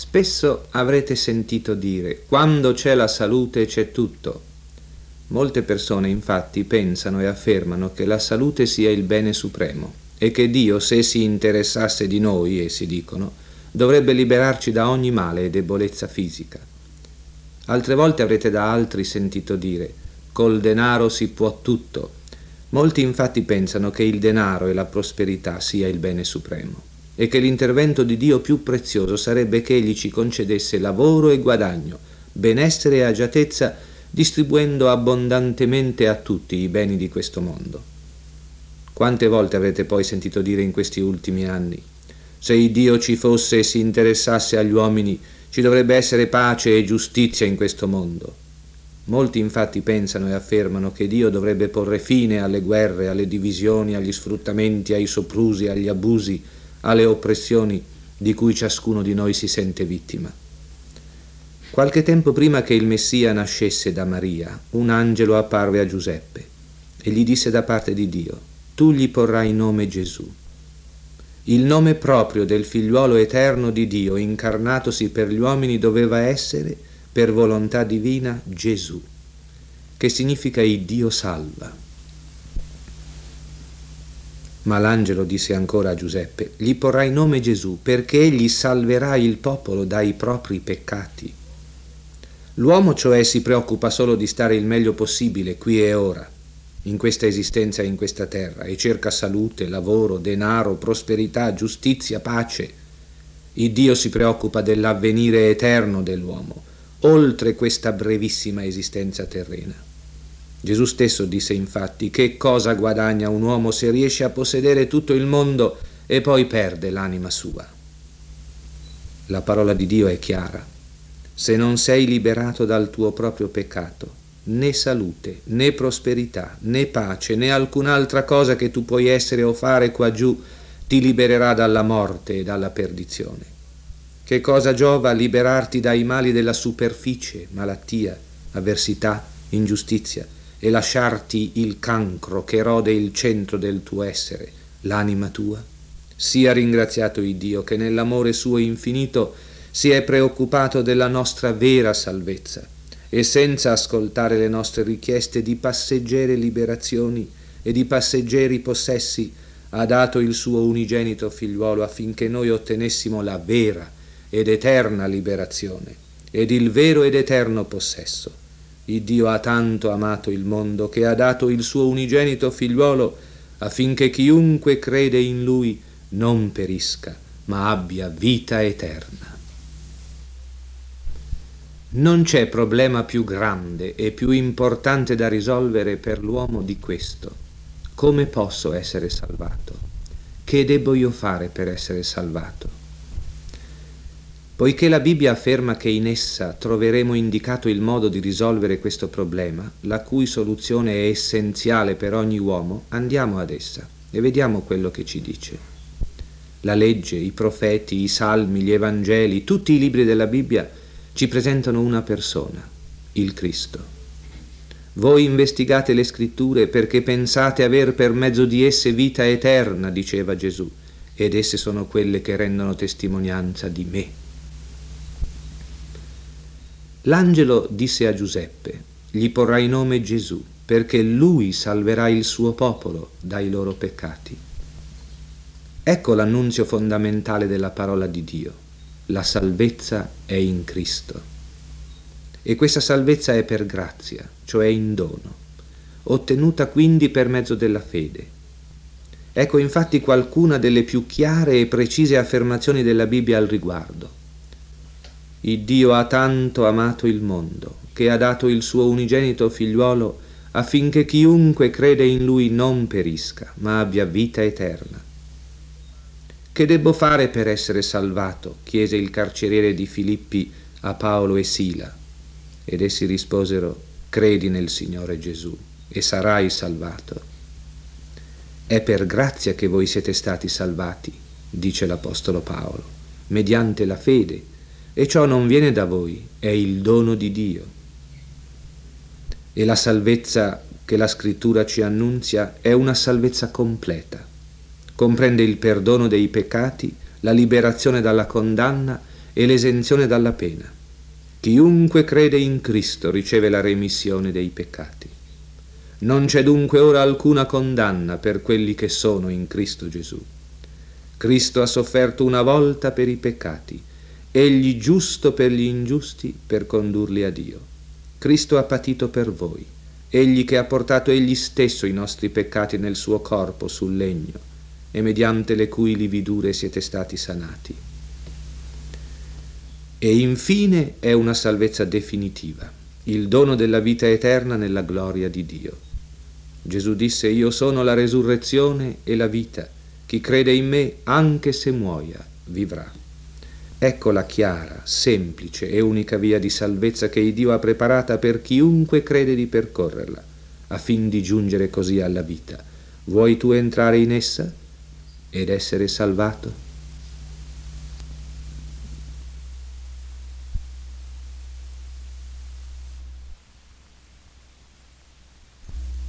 Spesso avrete sentito dire: quando c'è la salute c'è tutto. Molte persone infatti pensano e affermano che la salute sia il bene supremo e che Dio, se si interessasse di noi, essi dicono, dovrebbe liberarci da ogni male e debolezza fisica. Altre volte avrete da altri sentito dire: col denaro si può tutto. Molti infatti pensano che il denaro e la prosperità sia il bene supremo e che l'intervento di Dio più prezioso sarebbe che Egli ci concedesse lavoro e guadagno, benessere e agiatezza, distribuendo abbondantemente a tutti i beni di questo mondo. Quante volte avrete poi sentito dire in questi ultimi anni: se il Dio ci fosse e si interessasse agli uomini, ci dovrebbe essere pace e giustizia in questo mondo. Molti infatti pensano e affermano che Dio dovrebbe porre fine alle guerre, alle divisioni, agli sfruttamenti, ai soprusi, agli abusi, alle oppressioni di cui ciascuno di noi si sente vittima. Qualche tempo prima che il Messia nascesse da Maria, un angelo apparve a Giuseppe e gli disse da parte di Dio: tu gli porrai nome Gesù. Il nome proprio del figliuolo eterno di Dio, incarnatosi per gli uomini, doveva essere, per volontà divina, Gesù, che significa il Dio salva. Ma l'angelo disse ancora a Giuseppe: gli porrai nome Gesù perché egli salverà il popolo dai propri peccati. L'uomo cioè si preoccupa solo di stare il meglio possibile qui e ora, in questa esistenza e in questa terra, e cerca salute, lavoro, denaro, prosperità, giustizia, pace. Il Dio si preoccupa dell'avvenire eterno dell'uomo, oltre questa brevissima esistenza terrena. Gesù stesso disse infatti: che cosa guadagna un uomo se riesce a possedere tutto il mondo e poi perde l'anima sua? La parola di Dio è chiara: se non sei liberato dal tuo proprio peccato, né salute, né prosperità, né pace, né alcun'altra cosa che tu puoi essere o fare qua giù ti libererà dalla morte e dalla perdizione. Che cosa giova liberarti dai mali della superficie, malattia, avversità, ingiustizia, e lasciarti il cancro che rode il centro del tuo essere, l'anima tua? Sia ringraziato il Dio che nell'amore suo infinito si è preoccupato della nostra vera salvezza e, senza ascoltare le nostre richieste di passeggere liberazioni e di passeggeri possessi, ha dato il suo unigenito figliuolo affinché noi ottenessimo la vera ed eterna liberazione ed il vero ed eterno possesso. Il Dio ha tanto amato il mondo che ha dato il suo unigenito figliuolo affinché chiunque crede in lui non perisca, ma abbia vita eterna. Non c'è problema più grande e più importante da risolvere per l'uomo di questo: come posso essere salvato? Che debbo io fare per essere salvato? Poiché la Bibbia afferma che in essa troveremo indicato il modo di risolvere questo problema, la cui soluzione è essenziale per ogni uomo, andiamo ad essa e vediamo quello che ci dice. La legge, i profeti, i salmi, gli evangeli, tutti i libri della Bibbia ci presentano una persona, il Cristo. Voi investigate le scritture perché pensate aver per mezzo di esse vita eterna, diceva Gesù, ed esse sono quelle che rendono testimonianza di me. L'angelo disse a Giuseppe: gli porrai nome Gesù perché lui salverà il suo popolo dai loro peccati. Ecco l'annunzio fondamentale della parola di Dio: la salvezza è in Cristo. E questa salvezza è per grazia, cioè in dono, ottenuta quindi per mezzo della fede. Ecco infatti qualcuna delle più chiare e precise affermazioni della Bibbia al riguardo. Il Dio ha tanto amato il mondo che ha dato il suo unigenito figliuolo affinché chiunque crede in lui non perisca, ma abbia vita eterna. Che debbo fare per essere salvato? Chiese il carceriere di Filippi a Paolo e Sila, ed essi risposero: credi nel Signore Gesù e sarai salvato. È per grazia che voi siete stati salvati, dice l'Apostolo Paolo, mediante la fede, e ciò non viene da voi, è il dono di Dio. E la salvezza che la Scrittura ci annunzia è una salvezza completa. Comprende il perdono dei peccati, la liberazione dalla condanna e l'esenzione dalla pena. Chiunque crede in Cristo riceve la remissione dei peccati. Non c'è dunque ora alcuna condanna per quelli che sono in Cristo Gesù. Cristo ha sofferto una volta per i peccati, egli giusto per gli ingiusti per condurli a Dio. Cristo ha patito per voi, egli che ha portato egli stesso i nostri peccati nel suo corpo sul legno, e mediante le cui lividure siete stati sanati. E infine è una salvezza definitiva, il dono della vita eterna nella gloria di Dio. Gesù disse: io sono la resurrezione e la vita, chi crede in me, anche se muoia, vivrà. Ecco la chiara, semplice e unica via di salvezza che Dio ha preparata per chiunque crede di percorrerla, affin di giungere così alla vita. Vuoi tu entrare in essa ed essere salvato?